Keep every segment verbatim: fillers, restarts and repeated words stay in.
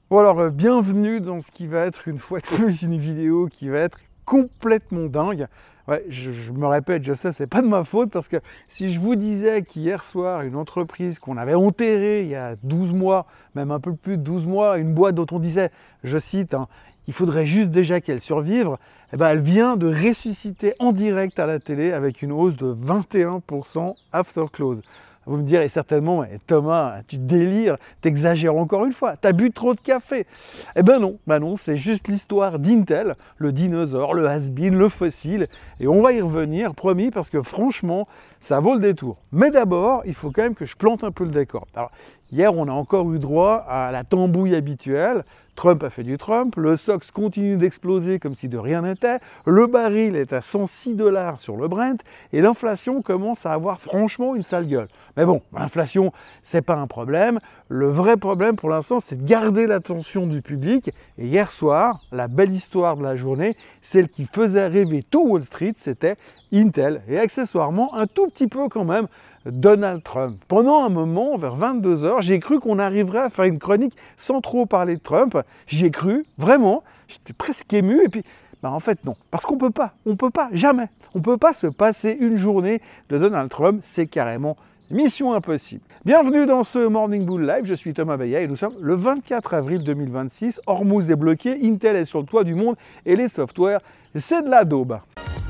Bon alors, euh, bienvenue dans ce qui va être une fois de plus une vidéo qui va être complètement dingue. Ouais, je, je me répète, je sais, c'est pas de ma faute parce que si je vous disais qu'hier soir, une entreprise qu'on avait enterrée il y a douze mois, même un peu plus de douze mois, une boîte dont on disait, je cite, hein, il faudrait juste déjà qu'elle survive, eh ben, elle vient de ressusciter en direct à la télé avec une hausse de vingt et un pour cent after close. Vous me direz certainement, eh, Thomas, tu délires, t'exagères encore une fois, t'as bu trop de café. Eh ben non, ben non, c'est juste l'histoire d'Intel, le dinosaure, le has-been, le fossile, et on va y revenir, promis, parce que franchement, ça vaut le détour. Mais d'abord, il faut quand même que je plante un peu le décor. Alors, hier, on a encore eu droit à la tambouille habituelle. Trump a fait du Trump, le S O X continue d'exploser comme si de rien n'était, le baril est à cent six dollars sur le Brent et l'inflation commence à avoir franchement une sale gueule. Mais bon, l'inflation, c'est pas un problème. Le vrai problème pour l'instant, c'est de garder l'attention du public. Et hier soir, la belle histoire de la journée, celle qui faisait rêver tout Wall Street, c'était Intel. Et accessoirement, un tout petit peu quand même, Donald Trump. Pendant un moment, vers vingt-deux heures, j'ai cru qu'on arriverait à faire une chronique sans trop parler de Trump. J'y ai cru, vraiment. J'étais presque ému. Et puis, ben en fait, non. Parce qu'on ne peut pas. On ne peut pas, jamais. On ne peut pas se passer une journée de Donald Trump. C'est carrément mission impossible. Bienvenue dans ce Morning Bull Live. Je suis Thomas Beillat et nous sommes le vingt-quatre avril deux mille vingt-six. Hormuz est bloqué. Intel est sur le toit du monde. Et les softwares, c'est de la daube.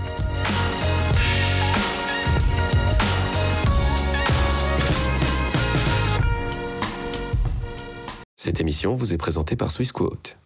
Cette émission vous est présentée par Swissquote.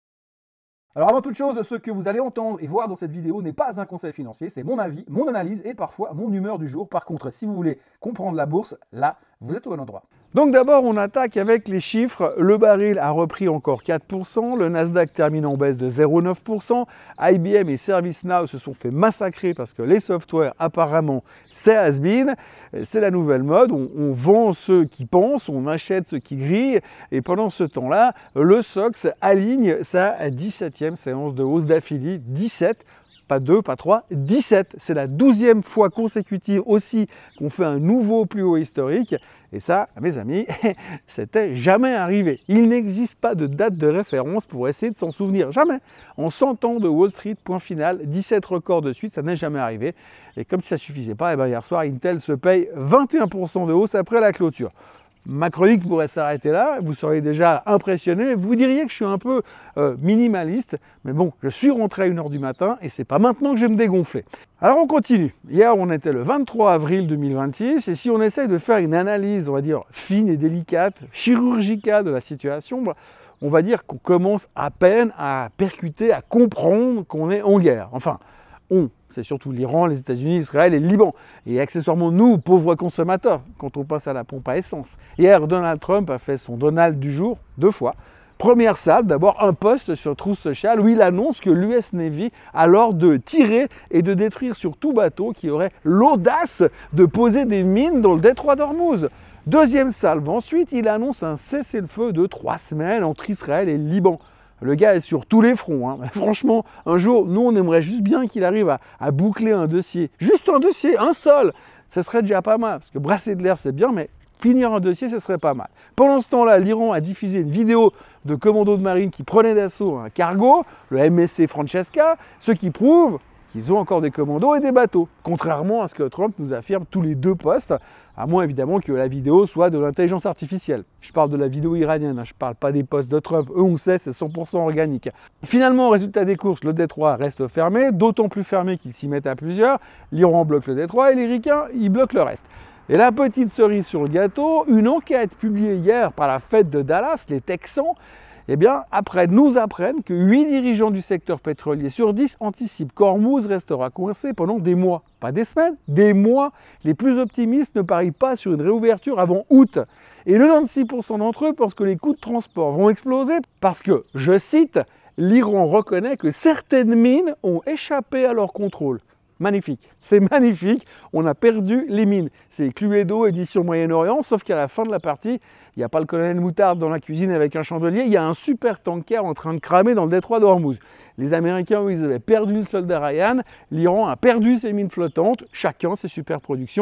Alors avant toute chose, ce que vous allez entendre et voir dans cette vidéo n'est pas un conseil financier, c'est mon avis, mon analyse et parfois mon humeur du jour. Par contre, si vous voulez comprendre la bourse, là, vous êtes au bon endroit. Donc d'abord, on attaque avec les chiffres. Le baril a repris encore quatre pour cent, le Nasdaq termine en baisse de zéro virgule neuf pour cent, I B M et ServiceNow se sont fait massacrer parce que les softwares, apparemment, c'est has-been, c'est la nouvelle mode, on, on vend ceux qui pensent, on achète ceux qui grillent, et pendant ce temps-là, le S O X aligne sa dix-septième séance de hausse d'affilée, dix-sept. Pas deux, pas trois, dix-sept. C'est la douzième fois consécutive aussi qu'on fait un nouveau plus haut historique. Et ça, mes amis, c'était jamais arrivé. Il n'existe pas de date de référence pour essayer de s'en souvenir. Jamais. En cent ans de Wall Street, point final, dix-sept records de suite, ça n'est jamais arrivé. Et comme si ça ne suffisait pas, et bien hier soir, Intel se paye vingt et un pour cent de hausse après la clôture. Ma chronique pourrait s'arrêter là, vous seriez déjà impressionné, vous diriez que je suis un peu euh, minimaliste, mais bon, je suis rentré à une heure du matin et c'est pas maintenant que je vais me dégonfler. Alors on continue. Hier, on était le vingt-trois avril deux mille vingt-six et si on essaye de faire une analyse, on va dire, fine et délicate, chirurgicale de la situation, on va dire qu'on commence à peine à percuter, à comprendre qu'on est en guerre. Enfin, on. C'est surtout l'Iran, les États-Unis, Israël et le Liban. Et accessoirement, nous, pauvres consommateurs, quand on passe à la pompe à essence. Hier, Donald Trump a fait son Donald du jour, deux fois. Première salle, d'abord un post sur Truth Social où il annonce que l'U S Navy a l'ordre de tirer et de détruire sur tout bateau qui aurait l'audace de poser des mines dans le détroit d'Ormuz. Deuxième salve, ensuite, il annonce un cessez-le-feu de trois semaines entre Israël et le Liban. Le gars est sur tous les fronts. Hein. Franchement, un jour, nous, on aimerait juste bien qu'il arrive à, à boucler un dossier. Juste un dossier, un seul. Ce serait déjà pas mal. Parce que brasser de l'air, c'est bien, mais finir un dossier, ce serait pas mal. Pendant ce temps-là, l'Iran a diffusé une vidéo de commandos de marine qui prenaient d'assaut un cargo, le M S C Francesca, ce qui prouve qu'ils ont encore des commandos et des bateaux. Contrairement à ce que Trump nous affirme tous les deux postes, à moins évidemment que la vidéo soit de l'intelligence artificielle. Je parle de la vidéo iranienne, hein, je ne parle pas des postes de Trump. Eux, on sait, c'est cent pour cent organique. Finalement, au résultat des courses, le détroit reste fermé, d'autant plus fermé qu'ils s'y mettent à plusieurs. L'Iran bloque le détroit et les Ricains, ils bloquent le reste. Et la petite cerise sur le gâteau, une enquête publiée hier par la Fed de Dallas, les Texans, eh bien, après, nous apprennent que huit dirigeants du secteur pétrolier sur dix anticipent qu'Hormuz restera coincé pendant des mois. Pas des semaines, des mois. Les plus optimistes ne parient pas sur une réouverture avant août. Et quatre-vingt-six pour cent d'entre eux pensent que les coûts de transport vont exploser parce que, je cite, l'Iran reconnaît que certaines mines ont échappé à leur contrôle. Magnifique, c'est magnifique, on a perdu les mines. C'est Cluedo, édition Moyen-Orient, sauf qu'à la fin de la partie, il n'y a pas le colonel Moutarde dans la cuisine avec un chandelier, il y a un super tanker en train de cramer dans le détroit d'Ormuz. Les Américains, eux, ils avaient perdu le soldat Ryan, l'Iran a perdu ses mines flottantes, chacun ses super productions.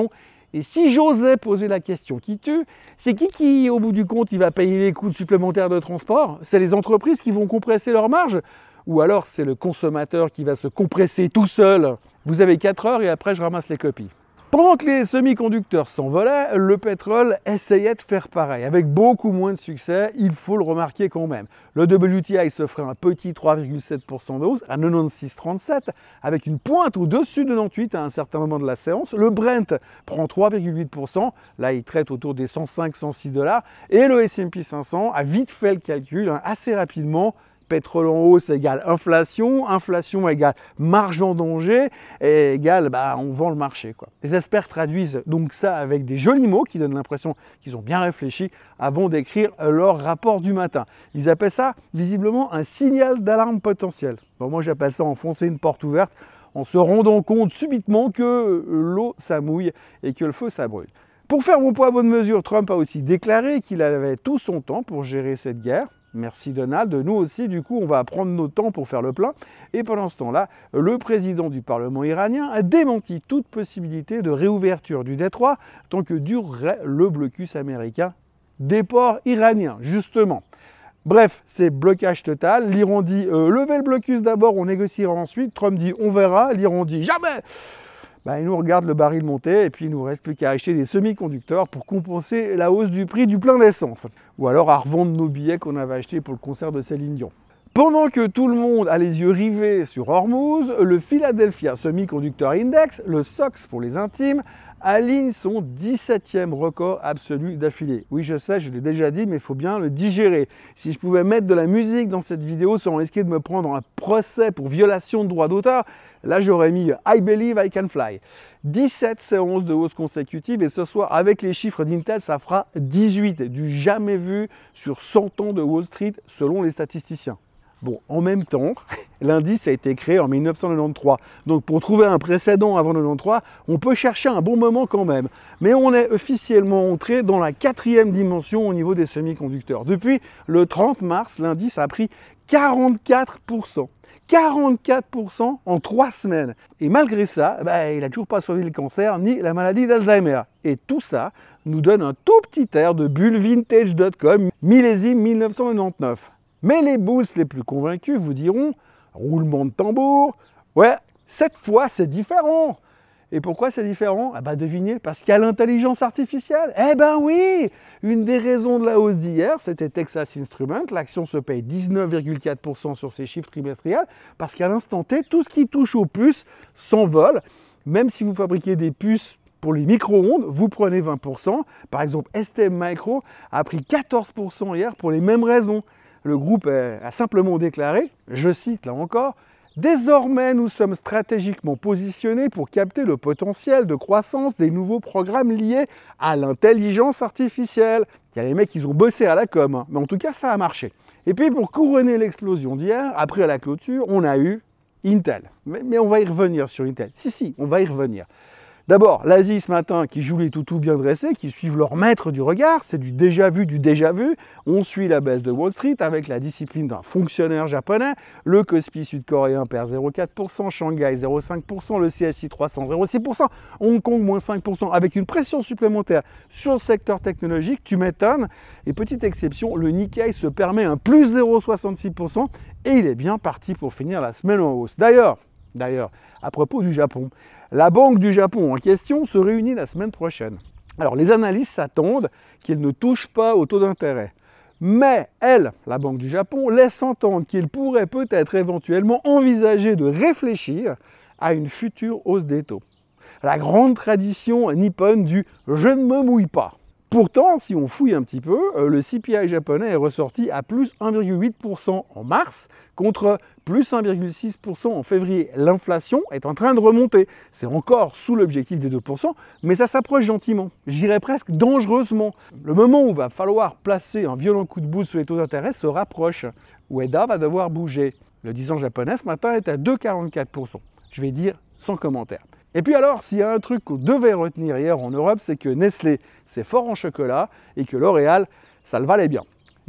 Et si j'osais poser la question qui tue, c'est qui qui, au bout du compte, il va payer les coûts supplémentaires de transport? C'est les entreprises qui vont compresser leurs marges? Ou alors c'est le consommateur qui va se compresser tout seul? Vous avez quatre heures et après je ramasse les copies. Pendant que les semi-conducteurs s'envolaient, le pétrole essayait de faire pareil, avec beaucoup moins de succès, il faut le remarquer quand même. Le W T I se ferait un petit trois virgule sept pour cent de hausse à quatre-vingt-seize virgule trente-sept, avec une pointe au-dessus de quatre-vingt-dix-huit à un certain moment de la séance. Le Brent prend trois virgule huit pour cent, là il traite autour des cent cinq à cent six dollars, et le S and P cinq cents a vite fait le calcul, hein, assez rapidement. Pétrole en hausse égale inflation, inflation égale marge en danger, et égale bah, on vend le marché, quoi. Les experts traduisent donc ça avec des jolis mots qui donnent l'impression qu'ils ont bien réfléchi avant d'écrire leur rapport du matin. Ils appellent ça visiblement un signal d'alarme potentiel. Bon, moi j'appelle ça enfoncer une porte ouverte en se rendant compte subitement que l'eau ça mouille et que le feu ça brûle. Pour faire bon poids bonne mesure, Trump a aussi déclaré qu'il avait tout son temps pour gérer cette guerre. Merci Donald, nous aussi du coup on va prendre notre temps pour faire le plein. Et pendant ce temps-là, le président du Parlement iranien a démenti toute possibilité de réouverture du détroit tant que durerait le blocus américain des ports iraniens, justement. Bref, c'est blocage total. L'Iran dit euh, levez le blocus d'abord, on négociera ensuite. Trump dit on verra. L'Iran dit jamais. Ben, il nous regarde le baril monter et puis il nous reste plus qu'à acheter des semi-conducteurs pour compenser la hausse du prix du plein d'essence. Ou alors à revendre nos billets qu'on avait achetés pour le concert de Céline Dion. Pendant que tout le monde a les yeux rivés sur Hormuz, le Philadelphia Semiconductor Index, le S O X pour les intimes, aligne son dix-septième record absolu d'affilée. Oui, je sais, je l'ai déjà dit, mais il faut bien le digérer. Si je pouvais mettre de la musique dans cette vidéo sans risquer de me prendre un procès pour violation de droit d'auteur, là j'aurais mis I Believe I Can Fly. dix-sept séances de hausse consécutives et ce soir, avec les chiffres d'Intel, ça fera dix-huit, du jamais vu sur cent ans de Wall Street selon les statisticiens. Bon, en même temps, l'indice a été créé en mille neuf cent quatre-vingt-treize. Donc pour trouver un précédent avant mille neuf cent quatre-vingt-treize, on peut chercher un bon moment quand même. Mais on est officiellement entré dans la quatrième dimension au niveau des semi-conducteurs. Depuis le trente mars, l'indice a pris quarante-quatre pour cent. quarante-quatre pour cent en trois semaines. Et malgré ça, bah, il n'a toujours pas sauvé le cancer ni la maladie d'Alzheimer. Et tout ça nous donne un tout petit air de bulle vintage point com, millésime mille neuf cent quatre-vingt-dix-neuf. Mais les bulls les plus convaincus vous diront, roulement de tambour, ouais, cette fois c'est différent. Et pourquoi c'est différent? Ah bah devinez, parce qu'il y a l'intelligence artificielle. Eh ben oui, une des raisons de la hausse d'hier, c'était Texas Instruments. L'action se paye dix-neuf virgule quatre pour cent sur ses chiffres trimestriels, parce qu'à l'instant T, tout ce qui touche aux puces s'envole. Même si vous fabriquez des puces pour les micro-ondes, vous prenez vingt pour cent. Par exemple, S T M Micro a pris quatorze pour cent hier pour les mêmes raisons. Le groupe a simplement déclaré, je cite là encore, « Désormais, nous sommes stratégiquement positionnés pour capter le potentiel de croissance des nouveaux programmes liés à l'intelligence artificielle. » Il y a les mecs, ils ont bossé à la com, hein. Mais en tout cas, ça a marché. Et puis, pour couronner l'explosion d'hier, après la clôture, on a eu Intel. Mais, mais on va y revenir sur Intel. Si, si, on va y revenir. D'abord, l'Asie ce matin qui joue les toutous bien dressés, qui suivent leur maître du regard, c'est du déjà vu, du déjà vu. On suit la baisse de Wall Street avec la discipline d'un fonctionnaire japonais. Le Kospi sud-coréen perd zéro virgule quatre pour cent, Shanghai zéro virgule cinq pour cent, le C S I trois cents zéro virgule six pour cent, Hong Kong moins cinq pour cent, avec une pression supplémentaire sur le secteur technologique, tu m'étonnes. Et petite exception, le Nikkei se permet un plus zéro virgule soixante-six pour cent et il est bien parti pour finir la semaine en hausse. D'ailleurs, d'ailleurs, à propos du Japon, la Banque du Japon en question se réunit la semaine prochaine. Alors les analystes s'attendent qu'il ne touche pas au taux d'intérêt. Mais elle, la Banque du Japon, laisse entendre qu'il pourrait peut-être éventuellement envisager de réfléchir à une future hausse des taux. La grande tradition nippone du « je ne me mouille pas ». Pourtant, si on fouille un petit peu, le C P I japonais est ressorti à plus un virgule huit pour cent en mars contre plus un virgule six pour cent en février. L'inflation est en train de remonter. C'est encore sous l'objectif des deux pour cent, mais ça s'approche gentiment. J'irais presque dangereusement. Le moment où il va falloir placer un violent coup de boost sur les taux d'intérêt se rapproche. Ueda va devoir bouger. Le dix ans japonais ce matin est à deux virgule quarante-quatre pour cent. Je vais dire sans commentaire. Et puis alors, s'il y a un truc qu'on devait retenir hier en Europe, c'est que Nestlé, c'est fort en chocolat et que L'Oréal, ça le valait bien.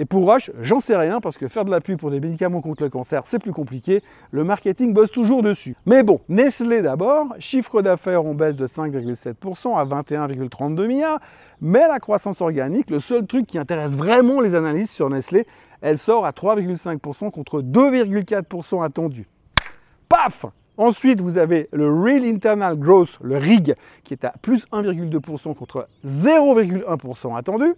Et pour Roche, j'en sais rien parce que faire de la pub pour des médicaments contre le cancer, c'est plus compliqué. Le marketing bosse toujours dessus. Mais bon, Nestlé d'abord, chiffre d'affaires en baisse de cinq virgule sept pour cent à vingt et un virgule trente-deux milliards. Mais la croissance organique, le seul truc qui intéresse vraiment les analystes sur Nestlé, elle sort à trois virgule cinq pour cent contre deux virgule quatre pour cent attendu. Paf! Ensuite, vous avez le Real Internal Growth, le R I G, qui est à plus un virgule deux pour cent contre zéro virgule un pour cent attendu.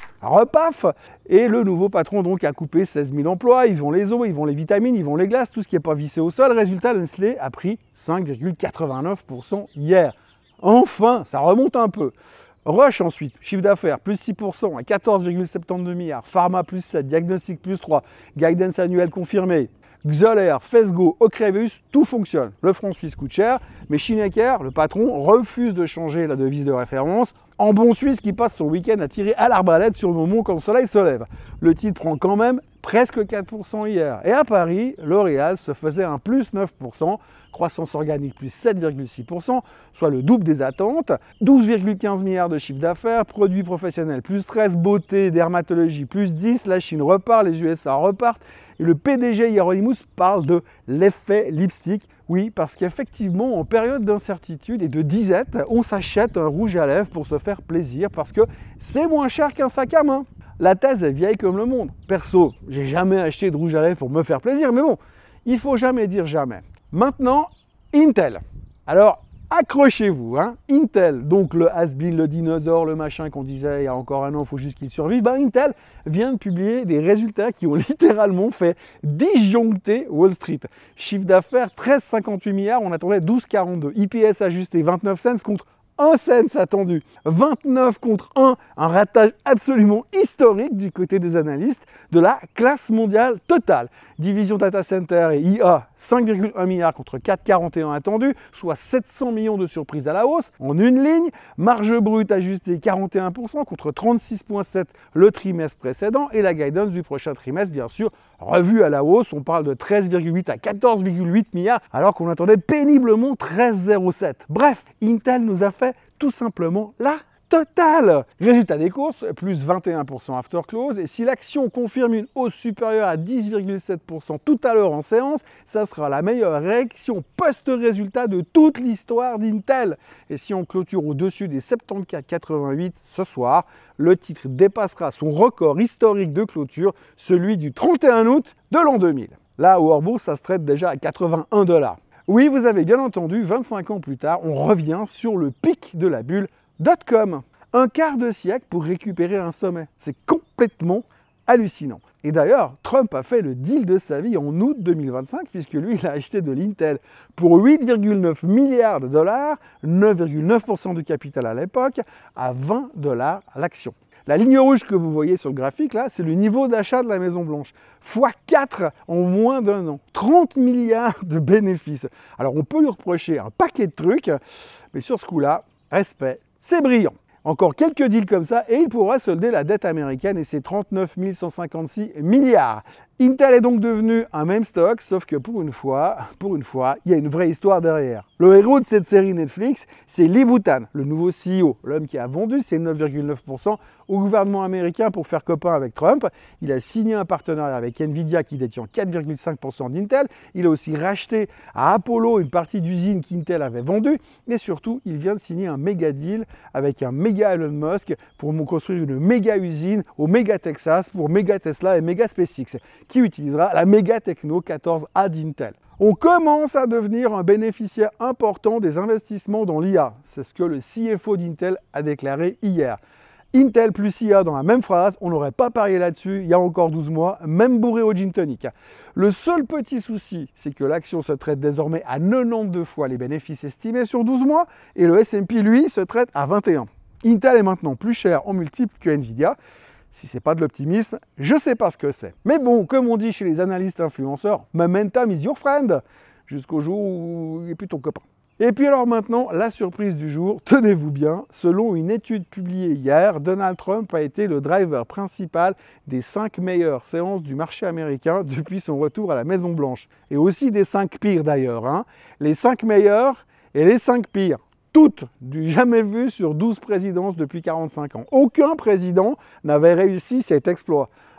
Repaf! Et le nouveau patron donc a coupé seize mille emplois, ils vont les os, ils vont les vitamines, ils vont les glaces, tout ce qui n'est pas vissé au sol. Résultat, Nestlé a pris cinq virgule quatre-vingt-neuf pour cent hier. Enfin, ça remonte un peu. Roche ensuite, chiffre d'affaires plus six pour cent à quatorze virgule soixante-douze milliards, Pharma plus sept, Diagnostic plus trois, Guidance annuel confirmé. Xolair, Fesgo, Ocrevus, tout fonctionne. Le franc suisse coûte cher, mais Schneecker, le patron, refuse de changer la devise de référence. En bon suisse qui passe son week-end à tirer à l'arbalète sur nos monts quand le soleil se lève. Le titre prend quand même presque quatre pour cent hier. Et à Paris, L'Oréal se faisait un plus neuf pour cent, croissance organique plus sept virgule six pour cent, soit le double des attentes, douze virgule quinze milliards de chiffre d'affaires, produits professionnels plus treize, beauté, dermatologie plus dix, la Chine repart, les U S A repartent, et le P D G Hieronymus parle de l'effet lipstick. Oui, parce qu'effectivement, en période d'incertitude et de disette, on s'achète un rouge à lèvres pour se faire plaisir parce que c'est moins cher qu'un sac à main. La thèse est vieille comme le monde. Perso, j'ai jamais acheté de rouge à lèvres pour me faire plaisir, mais bon, il faut jamais dire jamais. Maintenant, Intel. Alors, accrochez-vous, hein. Intel, donc le has-been, le dinosaure, le machin qu'on disait il y a encore un an, il faut juste qu'il survive. Ben, Intel vient de publier des résultats qui ont littéralement fait disjoncter Wall Street. Chiffre d'affaires treize virgule cinquante-huit milliards, on attendait douze virgule quarante-deux. I P S ajusté vingt-neuf cents contre un cent attendu. vingt-neuf contre un, un ratage absolument historique du côté des analystes de la classe mondiale totale. Division Data Center et I A, cinq virgule un milliards contre quatre virgule quarante et un attendu, soit sept cents millions de surprises à la hausse en une ligne. Marge brute ajustée quarante et un pour cent contre trente-six virgule sept le trimestre précédent et la guidance du prochain trimestre, bien sûr, revue à la hausse. On parle de treize virgule huit à quatorze virgule huit milliards alors qu'on attendait péniblement treize virgule zéro sept. Bref, Intel nous a fait tout simplement la totale. Résultat des courses, plus vingt et un pour cent after close. Et si l'action confirme une hausse supérieure à dix virgule sept pour cent tout à l'heure en séance, ça sera la meilleure réaction post-résultat de toute l'histoire d'Intel. Et si on clôture au-dessus des soixante-quatorze virgule quatre-vingt-huit ce soir, le titre dépassera son record historique de clôture, celui du trente et un août de l'an deux mille. Là, au hors-bourse, ça se traite déjà à quatre-vingt-un dollars. Oui, vous avez bien entendu, vingt-cinq ans plus tard, on revient sur le pic de la bulle dot-com. Un quart de siècle pour récupérer un sommet. C'est complètement hallucinant. Et d'ailleurs, Trump a fait le deal de sa vie en août deux mille vingt-cinq, puisque lui, il a acheté de l'Intel pour huit virgule neuf milliards de dollars, neuf virgule neuf pour cent du capital à l'époque, à vingt dollars l'action. La ligne rouge que vous voyez sur le graphique, là, c'est le niveau d'achat de la Maison-Blanche. fois quatre en moins d'un an. trente milliards de bénéfices. Alors, on peut lui reprocher un paquet de trucs, mais sur ce coup-là, respect, c'est brillant. Encore quelques deals comme ça et il pourra solder la dette américaine et ses trente-neuf mille cent cinquante-six milliards. Intel est donc devenu un meme stock, sauf que pour une fois, pour une fois, il y a une vraie histoire derrière. Le héros de cette série Netflix, c'est Lee Bhutan, le nouveau C E O, l'homme qui a vendu ses neuf virgule neuf pour cent au gouvernement américain pour faire copain avec Trump. Il a signé un partenariat avec Nvidia qui détient quatre virgule cinq pour cent d'Intel. Il a aussi racheté à Apollo une partie d'usine qu'Intel avait vendue. Et surtout, il vient de signer un méga deal avec un méga Elon Musk pour construire une méga usine au méga Texas pour méga Tesla et méga SpaceX, qui utilisera la méga Techno quatorze A d'Intel. On commence à devenir un bénéficiaire important des investissements dans l'I A. C'est ce que le C F O d'Intel a déclaré hier. Intel plus I A dans la même phrase, on n'aurait pas parié là-dessus il y a encore douze mois, même bourré au gin tonic. Le seul petit souci, c'est que l'action se traite désormais à quatre-vingt-douze fois les bénéfices estimés sur douze mois et le S and P, lui, se traite à vingt et un. Intel est maintenant plus cher en multiple que Nvidia. Si c'est pas de l'optimisme, je sais pas ce que c'est. Mais bon, comme on dit chez les analystes influenceurs, momentum is your friend, jusqu'au jour où il est plus ton copain. Et puis alors maintenant, la surprise du jour, tenez-vous bien, selon une étude publiée hier, Donald Trump a été le driver principal des cinq meilleures séances du marché américain depuis son retour à la Maison-Blanche. Et aussi des cinq pires d'ailleurs, hein. Les cinq meilleurs et les cinq pires. Toutes du jamais vu sur douze présidences depuis quarante-cinq ans. Aucun président n'avait réussi cet exploit.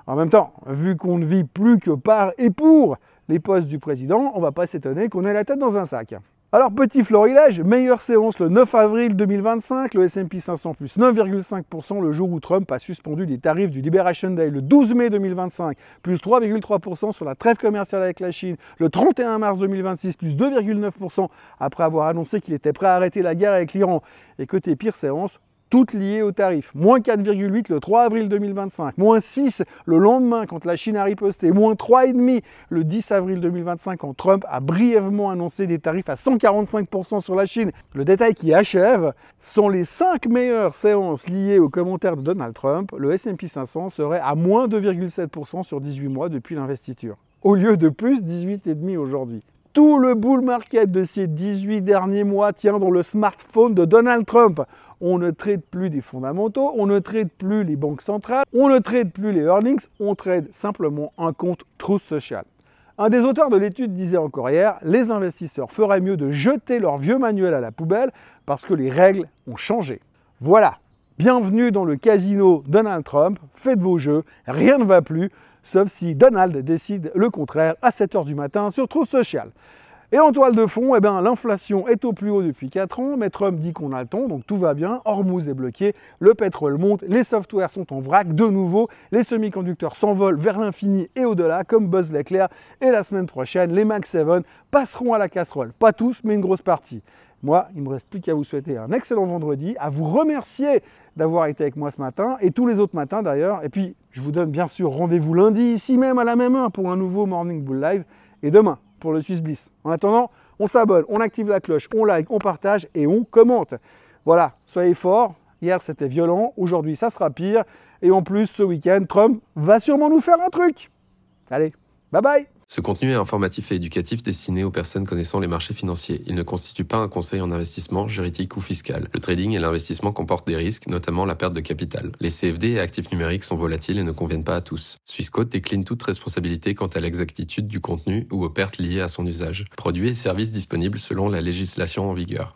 En même temps, vu qu'on ne vit plus que par et pour les postes du président, on ne va pas s'étonner qu'on ait la tête dans un sac. Alors, petit florilège, meilleure séance le neuf avril deux mille vingt-cinq, le S and P cinq cents plus neuf virgule cinq pour cent le jour où Trump a suspendu les tarifs du Liberation Day, le douze mai deux mille vingt-cinq, plus trois virgule trois pour cent sur la trêve commerciale avec la Chine, le trente et un mars deux mille vingt-six, plus deux virgule neuf pour cent après avoir annoncé qu'il était prêt à arrêter la guerre avec l'Iran. Et côté pire séance, toutes liées aux tarifs. Moins quatre virgule huit le trois avril deux mille vingt-cinq, moins six le lendemain quand la Chine a riposté, moins trois virgule cinq le dix avril deux mille vingt-cinq quand Trump a brièvement annoncé des tarifs à cent quarante-cinq pour cent sur la Chine. Le détail qui achève sont les cinq meilleures séances liées aux commentaires de Donald Trump. Le S and P cinq cents serait à moins deux virgule sept pour cent sur dix-huit mois depuis l'investiture, au lieu de plus dix-huit virgule cinq aujourd'hui. Tout le bull market de ces dix-huit derniers mois tient dans le smartphone de Donald Trump. On ne trade plus des fondamentaux, on ne trade plus les banques centrales, on ne trade plus les earnings, on trade simplement un compte Truth Social. Un des auteurs de l'étude disait encore hier, les investisseurs feraient mieux de jeter leur vieux manuel à la poubelle parce que les règles ont changé. Voilà, bienvenue dans le casino Donald Trump, faites vos jeux, rien ne va plus, sauf si Donald décide le contraire à sept heures du matin sur Truth Social. Et en toile de fond, eh ben, l'inflation est au plus haut depuis quatre ans, mais Trump dit qu'on a le temps, donc tout va bien, Hormuz est bloqué, le pétrole monte, les softwares sont en vrac de nouveau, les semi-conducteurs s'envolent vers l'infini et au-delà, comme Buzz l'éclair, et la semaine prochaine, les Mac sept passeront à la casserole. Pas tous, mais une grosse partie. Moi, il ne me reste plus qu'à vous souhaiter un excellent vendredi, à vous remercier d'avoir été avec moi ce matin, et tous les autres matins d'ailleurs, et puis je vous donne bien sûr rendez-vous lundi, ici même à la même heure, pour un nouveau Morning Bull Live, et demain, pour le Swiss Bliss. En attendant, on s'abonne, on active la cloche, on like, on partage et on commente. Voilà, soyez forts. Hier, c'était violent. Aujourd'hui, ça sera pire. Et en plus, ce week-end, Trump va sûrement nous faire un truc. Allez, bye bye. Ce contenu est informatif et éducatif destiné aux personnes connaissant les marchés financiers. Il ne constitue pas un conseil en investissement, juridique ou fiscal. Le trading et l'investissement comportent des risques, notamment la perte de capital. Les C F D et actifs numériques sont volatiles et ne conviennent pas à tous. Swissquote décline toute responsabilité quant à l'exactitude du contenu ou aux pertes liées à son usage. Produits et services disponibles selon la législation en vigueur.